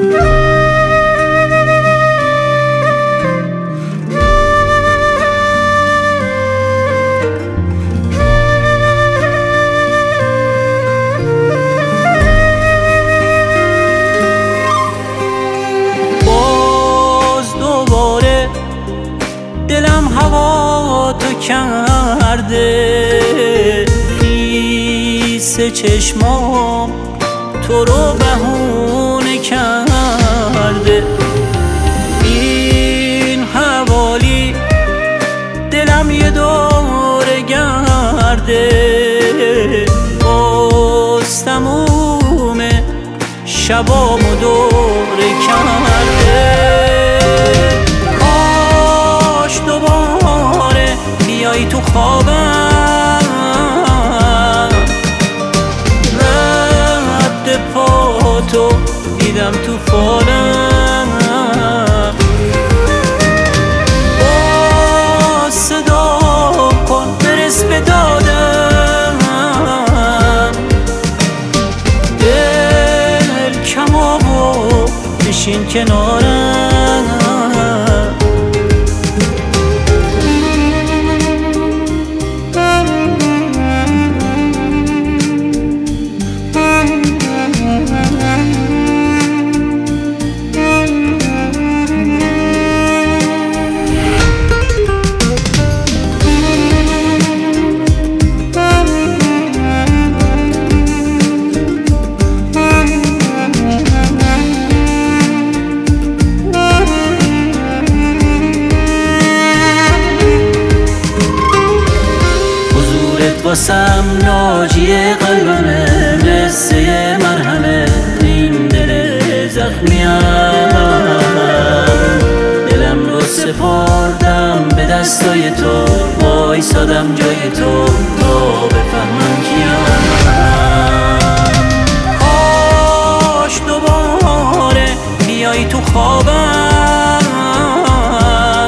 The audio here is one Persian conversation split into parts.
دلم هوا تو کرده، خیس چشمام تو رو بهونه کرده. این حوالی دلم یه دوره گرده، باز تموم شبامو دوره کرده. بیایی تو خوابم، رد پاتو دیدم تو فالم، با صدا کن برس به دادم، دل کمامو بشین کنارم. واسم ناجی قلبمه، قصه مرهمه این دل زخمیم. دلم رو سپردم به دستای تو، وایسادم جای تو تا بفهمم کیم. کاش دوباره بیایی تو خوابم،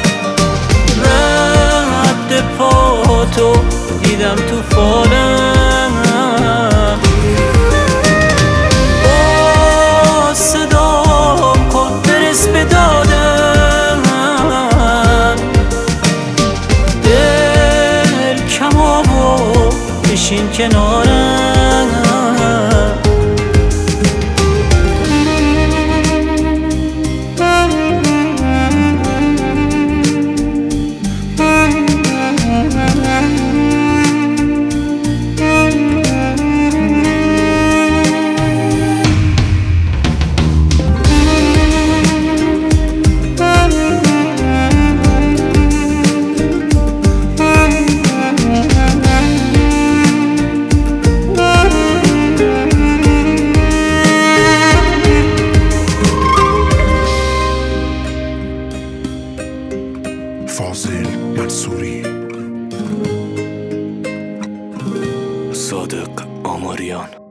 رد پاتو دیدم تو فالم، با صدا کن برس به دادم، دل کمامو بشین کنارم. فاضل منصوری، صادق آماریان.